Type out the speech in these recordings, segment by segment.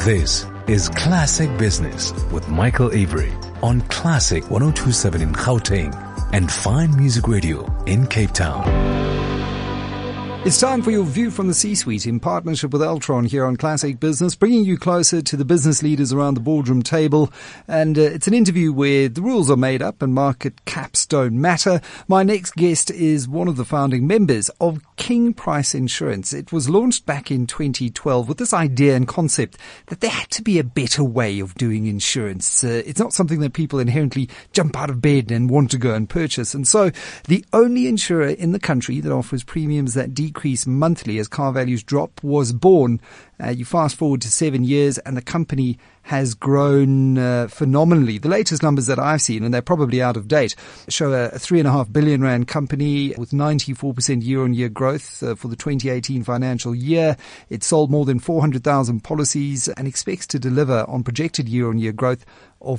This is Classic Business with Michael Avery on Classic 102.7 in Gauteng and Fine Music Radio in Cape Town. It's time for your view from the C-suite in partnership with Altron here on Classic Business, bringing you closer to the business leaders around the boardroom table. And it's an interview where the rules are made up and market caps don't matter. My next guest is one of the founding members of King Price Insurance. It was launched back in 2012 with this idea and concept that there had to be a better way of doing insurance. It's not something that people inherently jump out of bed and want to go and purchase. And so the only insurer in the country that offers premiums that decrease monthly as car values drop was born. You fast forward to 7 years and the company has grown phenomenally. The latest numbers that I've seen, and they're probably out of date, show a 3.5 billion rand company with 94% year-on-year growth for the 2018 financial year. It sold more than 400,000 policies and expects to deliver on projected year-on-year growth of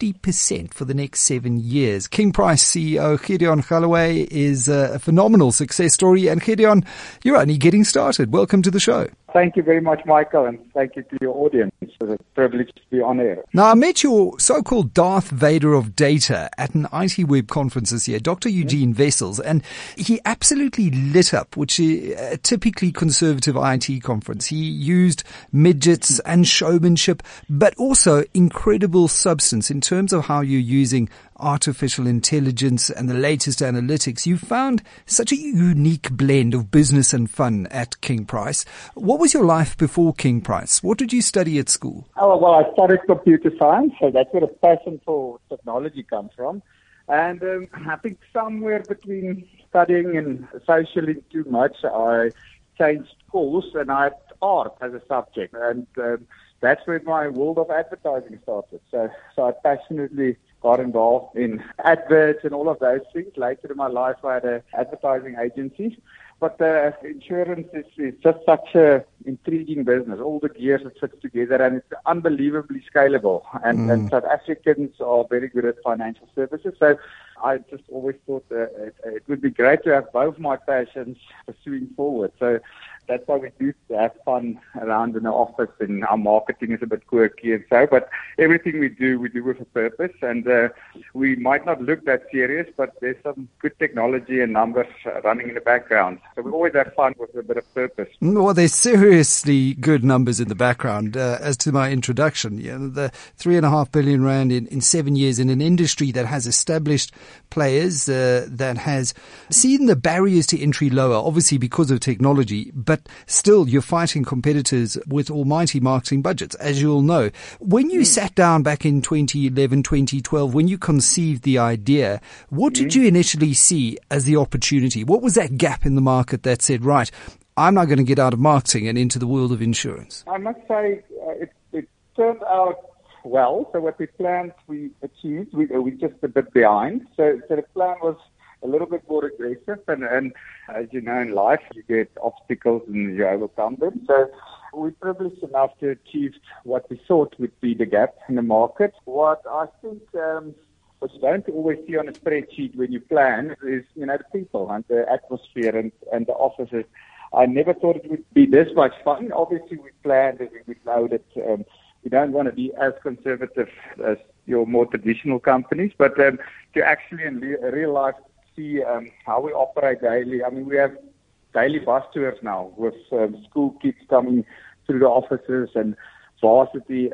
50% for the next 7 years. King Price CEO Gideon Galloway is a phenomenal success story. And Gideon, you're only getting started. Welcome to the show. Thank you very much, Michael, and thank you to your audience. It's a privilege to be on air. Now, I met your so-called Darth Vader of data at an IT Web conference this year, Dr. Eugene Wessels, and he absolutely lit up, which is a typically conservative IT conference. He used midgets and showmanship, but also incredible substance in terms of how you're using artificial intelligence and the latest analytics. You found such a unique blend of business and fun at King Price. What was your life before King Price? What did you study at school? Oh, well, I studied computer science, so that's where the passion for technology comes from. And I think somewhere between studying and socially too much, I changed course and I had art as a subject. And that's where my world of advertising started. So I passionately got involved in adverts and all of those things. Later in my life, I had an advertising agency. But insurance is just such an intriguing business. All the gears that fit together, and it's unbelievably scalable. And South Africans are very good at financial services. So I just always thought it would be great to have both my passions pursuing forward. So that's why we do have fun around in the office, and our marketing is a bit quirky and so. But everything we do with a purpose. And we might not look that serious, but there's some good technology and numbers running in the background. So we always have fun with a bit of purpose. Well, there's seriously good numbers in the background. As to my introduction, the 3.5 billion rand in 7 years in an industry that has established players, that has seen the barriers to entry lower, obviously because of technology, but still you're fighting competitors with almighty marketing budgets, as you all know. When you sat down back in 2011, 2012, when you conceived the idea, what did you initially see as the opportunity? What was that gap in the market that said, right, I'm not going to get out of marketing and into the world of insurance? I must say it turned out well. So what we planned, we achieved. We're just a bit behind. So the plan was a little bit more aggressive. And as you know, in life, you get obstacles and you overcome them. So we're privileged enough to achieve what we thought would be the gap in the market. What I think what you don't always see on a spreadsheet when you plan is, the people and the atmosphere and the offices. I never thought it would be this much fun. Obviously, we planned and we know that we don't want to be as conservative as your more traditional companies, but to actually in real life see how we operate daily. I mean, we have daily bus tours now with school kids coming through the offices and varsity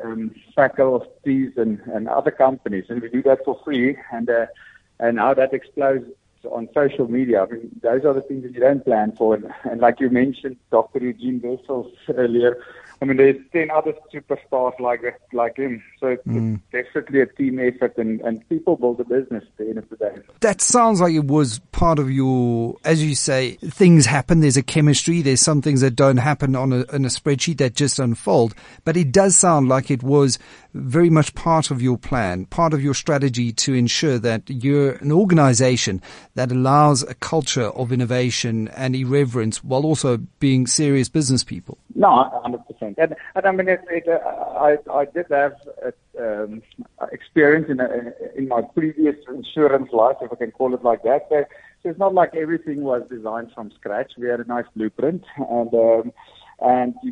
faculties and other companies, and we do that for free. And how that explodes on social media. I mean, those are the things that you don't plan for. And like you mentioned, Dr. Eugene Wessels earlier, I mean, there's 10 other superstars like him. So it's definitely a team effort, and people build a business at the end of the day. That sounds like it was part of your, as you say, things happen. There's a chemistry. There's some things that don't happen on a spreadsheet that just unfold. But it does sound like it was very much part of your plan, part of your strategy to ensure that you're an organization that allows a culture of innovation and irreverence while also being serious business people. No, 100%. And I mean, I did have experience in my previous insurance life, if I can call it like that. So it's not like everything was designed from scratch. We had a nice blueprint, and you just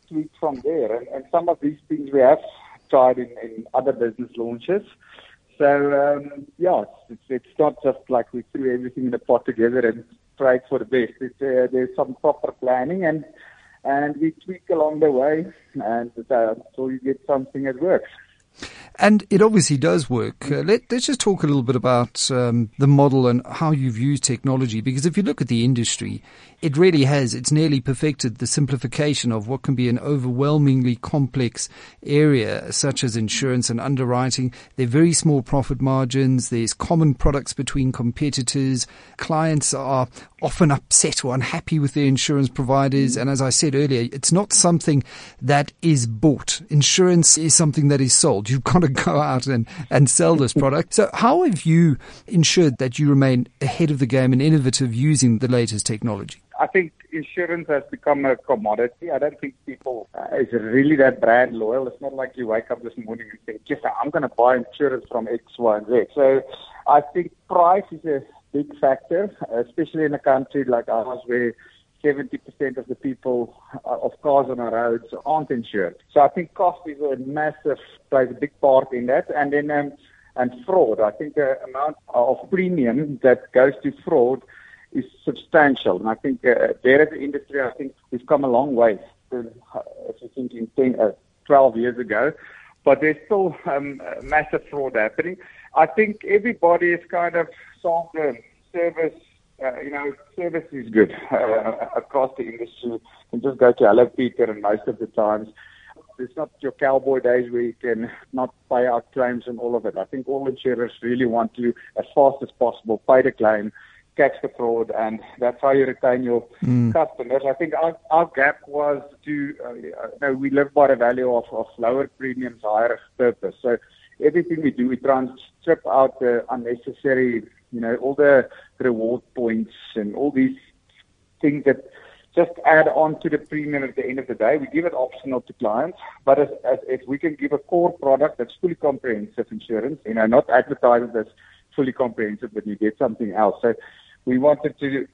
tweak from there. And some of these things we have tried in other business launches. So, it's not just like we threw everything in a pot together and tried for the best. There's some proper planning and we tweak along the way, and so you get something that works. And it obviously does work. Let's just talk a little bit about the model and how you've used technology, because if you look at the industry, it really has. It's nearly perfected the simplification of what can be an overwhelmingly complex area, such as insurance and underwriting. They're very small profit margins. There's common products between competitors. Clients are often upset or unhappy with their insurance providers. And as I said earlier, it's not something that is bought. Insurance is something that is sold. You've got to go out and sell this product. So how have you ensured that you remain ahead of the game and innovative using the latest technology? I think insurance has become a commodity. I don't think people is really that brand loyal. It's not like you wake up this morning and think, yes, I'm going to buy insurance from X, Y, and Z. So I think price is a big factor, especially in a country like ours where 70% of the people of cars on our roads aren't insured. So I think cost is plays a big part in that. And then and fraud. I think the amount of premium that goes to fraud is substantial. And I think there as an industry, I think we've come a long way since I think 12 years ago. But there's still massive fraud happening. I think everybody is kind of solved the service. Service is good across the industry. You can just go to Hello Peter, and most of the times it's not your cowboy days where you can not pay out claims and all of it. I think all insurers really want to, as fast as possible, pay the claim, catch the fraud, and that's how you retain your customers. I think our gap was we live by the value of lower premiums, higher purpose. So everything we do, we try and strip out the unnecessary, all the reward points and all these things that just add on to the premium at the end of the day. We give it optional to clients, but if we can give a core product that's fully comprehensive insurance, not advertise it as fully comprehensive, but you get something else. So we wanted to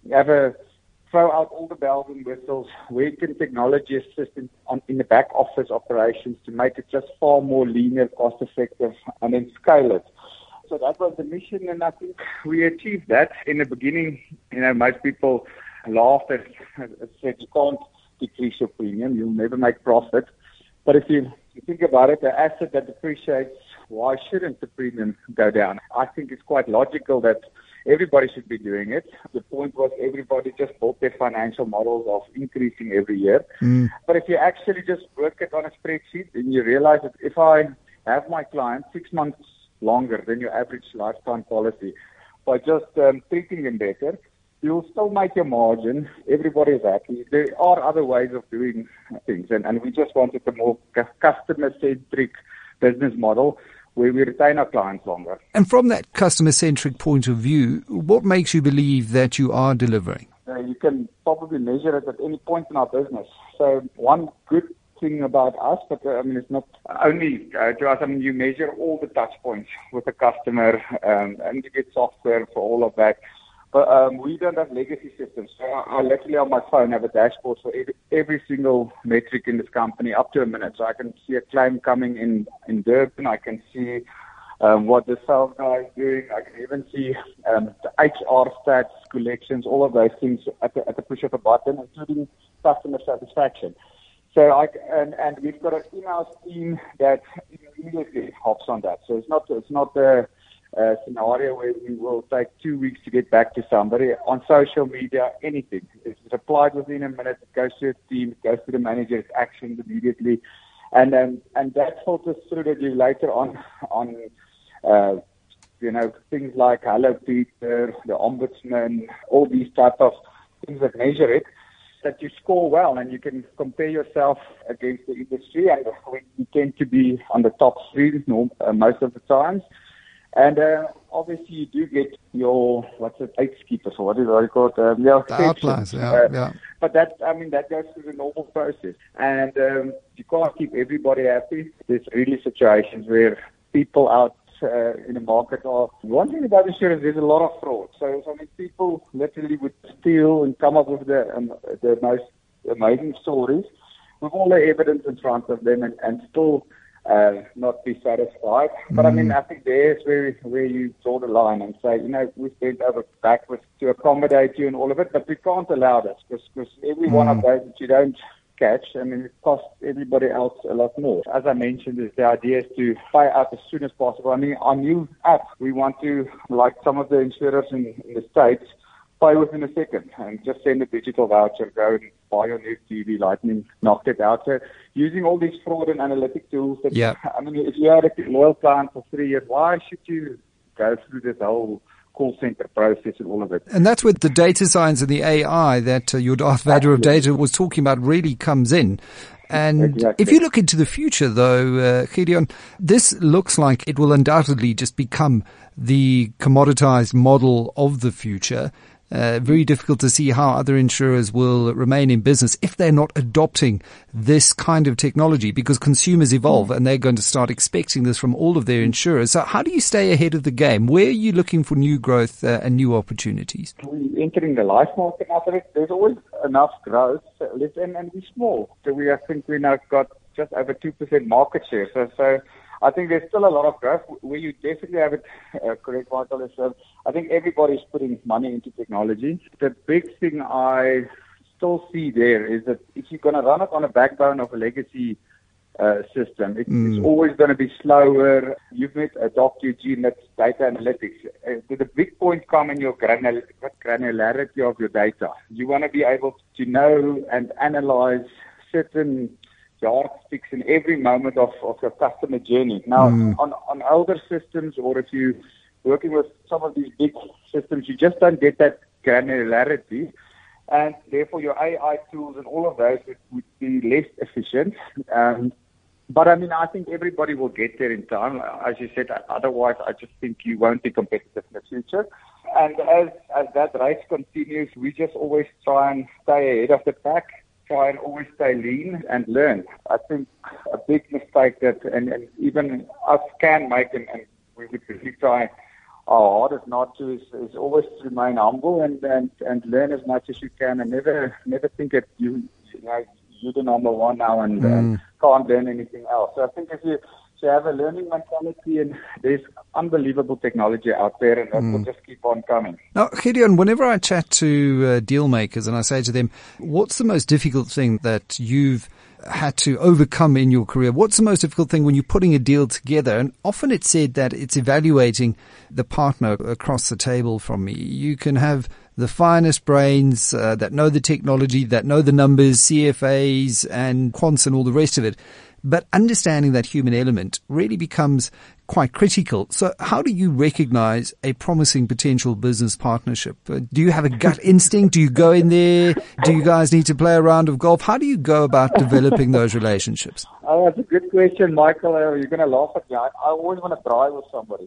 throw out all the bells and whistles. Where can technology assist in the back office operations to make it just far more linear, cost effective, and then scale it. So that was the mission, and I think we achieved that. In the beginning, most people laughed and said, you can't decrease your premium, you'll never make profit. But if you think about it, the asset that depreciates, why shouldn't the premium go down? I think it's quite logical that everybody should be doing it. The point was everybody just built their financial models of increasing every year. But if you actually just work it on a spreadsheet, then you realize that if I have my client 6 months longer than your average lifetime policy, by just treating them better, you'll still make your margin. Everybody is happy. There are other ways of doing things, and we just wanted a more customer-centric business model where we retain our clients longer. And from that customer-centric point of view, what makes you believe that you are delivering? You can probably measure it at any point in our business. So one good thing about us, but it's not only to us. You measure all the touch points with the customer, and you get software for all of that. But we don't have legacy systems. So I literally on my phone have a dashboard for every single metric in this company up to a minute. So I can see a claim coming in Durban. I can see what the sales guy is doing. I can even see the HR stats, collections, all of those things at the push of a button, including customer satisfaction. So and we've got an in-house team that immediately hops on that. So it's not a scenario where we will take 2 weeks to get back to somebody. On social media, anything. It's replied within a minute, it goes to a team, it goes to the manager, it's actioned immediately. And that filters through that you later on things like Hello Peter, the Ombudsman, all these type of things that measure it, that you score well and you can compare yourself against the industry, and we tend to be on the top 3 most of the times. And obviously you do get your, gatekeepers, or what is it called? Outliers, yeah. But that goes through the normal process. And you can't keep everybody happy. There's really situations where people out in the market are... One thing about insurance, there's a lot of fraud. So people literally would steal and come up with the most amazing stories. with all the evidence in front of them and still not be satisfied. But I mean, I think there's where you draw the line and say, we've bent over backwards to accommodate you and all of it, but we can't allow this because every one of those that you don't catch, I mean, it costs everybody else a lot more. As I mentioned, the idea is to pay out as soon as possible. I mean, our new app, we want to, like some of the insurers in the States, pay within a second and just send a digital voucher, go and buy your new TV, Lightning, knock it out. So using all these fraud and analytic tools. I mean, if you had a loyal client for 3 years, why should you go through this whole call center process and all of it? And that's where the data science and the AI that your Darth Vader of data was talking about really comes in. And if you look into the future, though, Gideon, this looks like it will undoubtedly just become the commoditized model of the future. Very difficult to see how other insurers will remain in business if they're not adopting this kind of technology, because consumers evolve and they're going to start expecting this from all of their insurers. So how do you stay ahead of the game? Where are you looking for new growth and new opportunities? We're entering the life market now. There's always enough growth, and we're small. So I think we now got just over 2% market share. So I think there's still a lot of growth. Where you definitely have it correct, Michael, is I think everybody's putting money into technology. The big thing I still see there is that if you're going to run it on a backbone of a legacy system, it's always going to be slower. You've met Dr. Eugene, that's data analytics. The big point comes in your granularity of your data. You want to be able to know and analyze certain yardsticks in every moment of your customer journey. Now, on older systems, or if you're working with some of these big systems, you just don't get that granularity, and therefore your AI tools and all of those would be less efficient. But I mean, I think everybody will get there in time. As you said, otherwise I just think you won't be competitive in the future. And as that race continues, we just always try and stay ahead of the pack. Try and always stay lean and learn. I think a big mistake that and even us can make, and we would really try our hardest not to, is always to remain humble and learn as much as you can, and never think that you're the number one now and can't learn anything else. So I think if you have a learning mentality, and there's unbelievable technology out there, and that will just keep on coming. Now, Gideon, whenever I chat to deal makers and I say to them, what's the most difficult thing that you've had to overcome in your career? What's the most difficult thing when you're putting a deal together? And often it's said that it's evaluating the partner across the table from me. You can have the finest brains that know the technology, that know the numbers, CFAs and quants and all the rest of it. But understanding that human element really becomes quite critical. So how do you recognize a promising potential business partnership? Do you have a gut instinct? Do you go in there? Do you guys need to play a round of golf? How do you go about developing those relationships? Oh, that's a good question, Michael. You're going to laugh at me. I always want to try with somebody.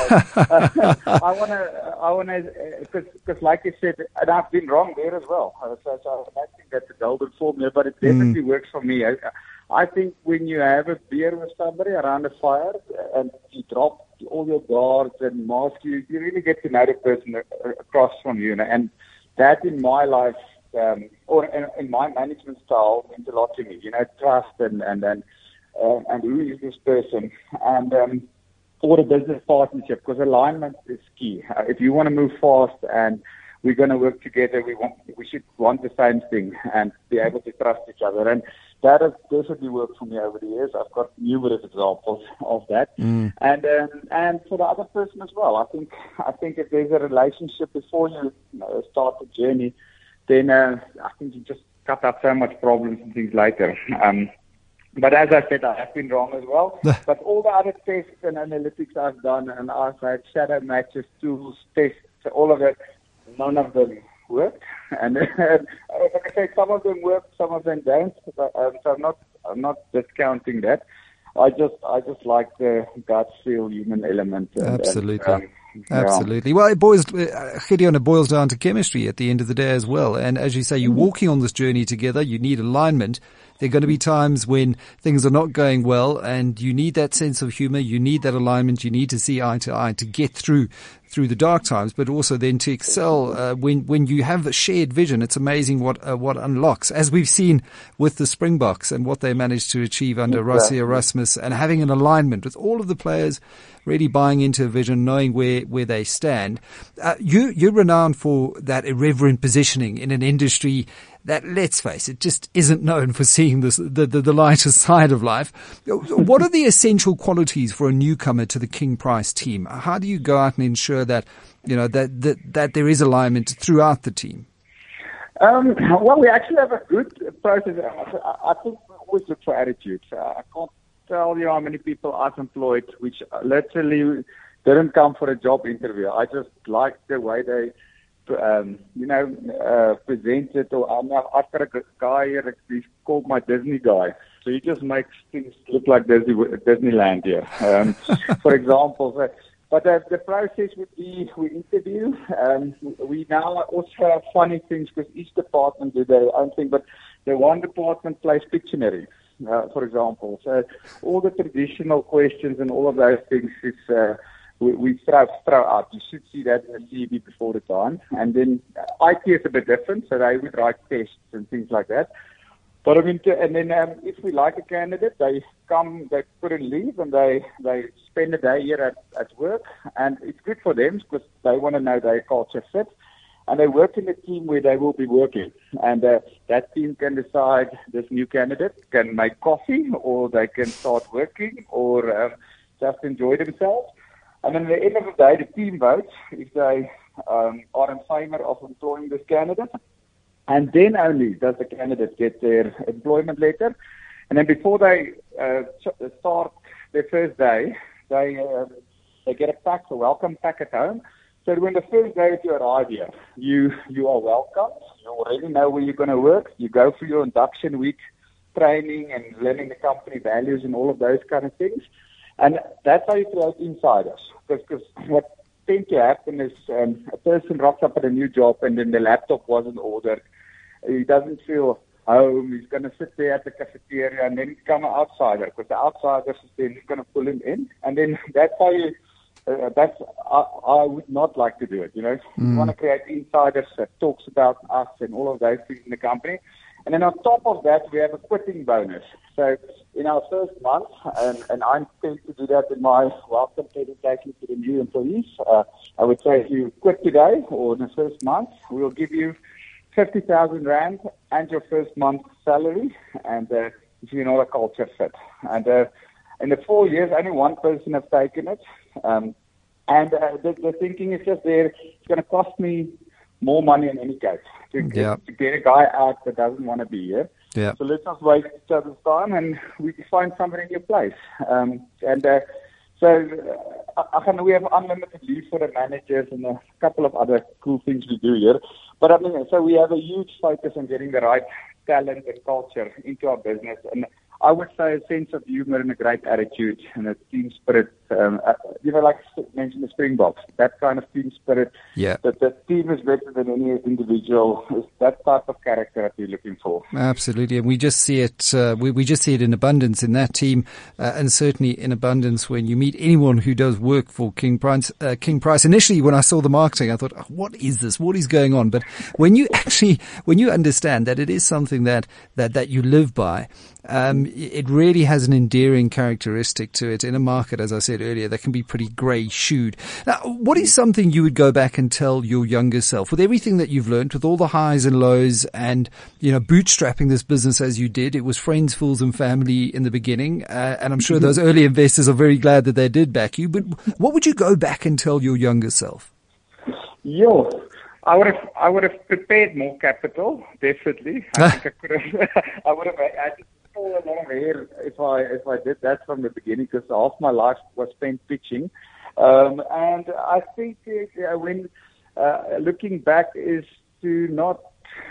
I want to, because like you said, and I've been wrong there as well. So I think that's a golden formula, but it definitely works for me. I think when you have a beer with somebody around a fire and you drop all your guards and mask, you really get to know the person across from you. And that in my life, or in my management style, means a lot to me. Trust and who is this person, and or a business partnership, because alignment is key. If you want to move fast and we're going to work together, we should want the same thing and be able to trust each other. And that has definitely worked for me over the years. I've got numerous examples of that. And for the other person as well. I think if there's a relationship before you start the journey, then I think you just cut out so much problems and things later. But as I said, I have been wrong as well. But all the other tests and analytics I've done, and I've had shadow matches, tools, tests, all of it, none of them worked. And like I say, some of them work, some of them don't. So I'm not discounting that. I just like the gut feel human element. Absolutely. Absolutely. Well, Gideon, it boils down to chemistry at the end of the day as well. And as you say, you're walking on this journey together. You need alignment. There are going to be times when things are not going well, and you need that sense of humor. You need that alignment. You need to see eye to eye to get through through the dark times, but also then to excel when you have a shared vision. It's amazing what unlocks, as we've seen with the Springboks and what they managed to achieve under Rossi Erasmus, and having an alignment with all of the players really buying into a vision, knowing where they stand. You're renowned for that irreverent positioning in an industry that, let's face it, just isn't known for seeing the lighter side of life. What are the essential qualities for a newcomer to the King Price team? How do you go out and ensure that, that there is alignment throughout the team? Well, we actually have a good process. I think we always look for attitudes. I can't tell you how many people I've employed which literally didn't come for a job interview. I just like the way they present it. Or I've got a guy here, he's called my Disney guy. So he just makes things look like Disneyland here, for example. But the process would be we interview. We now also have funny things because each department do their own thing. But the one department plays Pictionary, for example. So all the traditional questions and all of those things is we throw out. You should see that in the CV before the time. And then IT is a bit different, so they would write tests and things like that. But I mean, and then if we like a candidate, they come, they put in leave, and they spend a day here at work, and it's good for them because they want to know their culture fit, and they work in a team where they will be working, and that team can decide this new candidate can make coffee, or they can start working, or just enjoy themselves. And then at the end of the day, the team votes if they are in favor of employing this candidate. And then only does the candidate get their employment letter. And then before they start their first day, they get a welcome pack at home. So when the first day that you arrive here, you are welcome. You already know where you're going to work. You go through your induction week training and learning the company values and all of those kind of things. And that's how you create insiders. Because what tends to happen is a person rocks up at a new job and then the laptop wasn't ordered. He doesn't feel home. He's going to sit there at the cafeteria and then become an outsider because the outsiders is then going to pull him in. And then that's how you, I would not like to do it, You want to create insiders that talks about us and all of those things in the company. And then on top of that, we have a quitting bonus. So in our first month, and I intend to do that in my welcome presentation to the new employees, I would say if you quit today or in the first month, we'll give you 50,000 Rand and your first month's salary, and if you're not a culture fit. And in the 4 years, only one person has taken it. And the thinking is just there, it's going to cost me more money in any case to get a guy out that doesn't want to be here. Yeah. So let's not waste each other's time and we can find somebody in your place. So we have unlimited leave for the managers and a couple of other cool things we do here. But so we have a huge focus on getting the right talent and culture into our business. And I would say a sense of humor and a great attitude and a team spirit. Like I mentioned, the Springboks, that kind of team spirit. Yeah. That the team is better than any individual. Is that type of character that we're looking for. Absolutely, and we just see it. We just see it in abundance in that team, and certainly in abundance when you meet anyone who does work for King Price. Initially, when I saw the marketing, I thought, "What is this? What is going on?" But when you understand that it is something that you live by. It really has an endearing characteristic to it in a market, as I said earlier, that can be pretty grey-shoed. Now, what is something you would go back and tell your younger self, with everything that you've learned, with all the highs and lows, and bootstrapping this business as you did? It was friends, fools, and family in the beginning, and I'm sure those early investors are very glad that they did back you. But what would you go back and tell your younger self? I would have prepared more capital, definitely. I think I could have. I would have had a lot of hair if I did that from the beginning, because half my life was spent pitching. And I think when looking back is to not,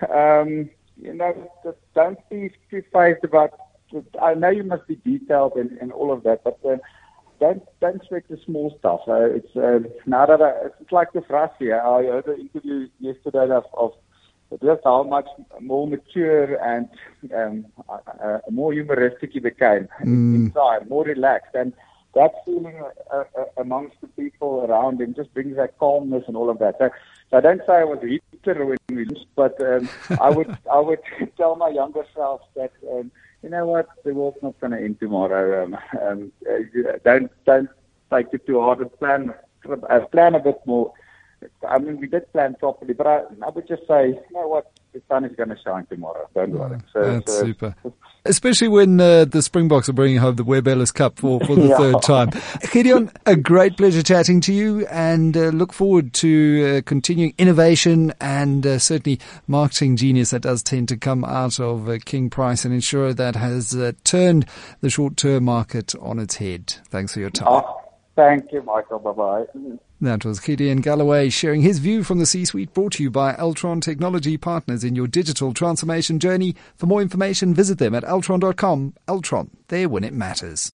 don't be too phased about. I know you must be detailed and all of that, but don't sweat the small stuff. It's now that it's like with Russia. I heard an interview yesterday of just how much more mature and more humoristic he became inside, more relaxed. And that feeling amongst the people around him just brings that calmness and all of that. So I don't say I was Hitler when we lost, but I would tell my younger self that you know what, the world's not going to end tomorrow. Don't take it too hard. Plan a bit more. I mean, we did plan properly, but I would just say, you know what, the sun is going to shine tomorrow. Don't worry. That's super. Especially when the Springboks are bringing home the Webb Ellis Cup for the third time. Gideon, a great pleasure chatting to you, and look forward to continuing innovation and certainly marketing genius that does tend to come out of King Price, and ensure that has turned the short-term market on its head. Thanks for your time. Thank you, Michael. Bye-bye. That was Gideon Galloway sharing his view from the C-Suite, brought to you by Altron Technology Partners in your digital transformation journey. For more information, visit them at altron.com. Altron, there when it matters.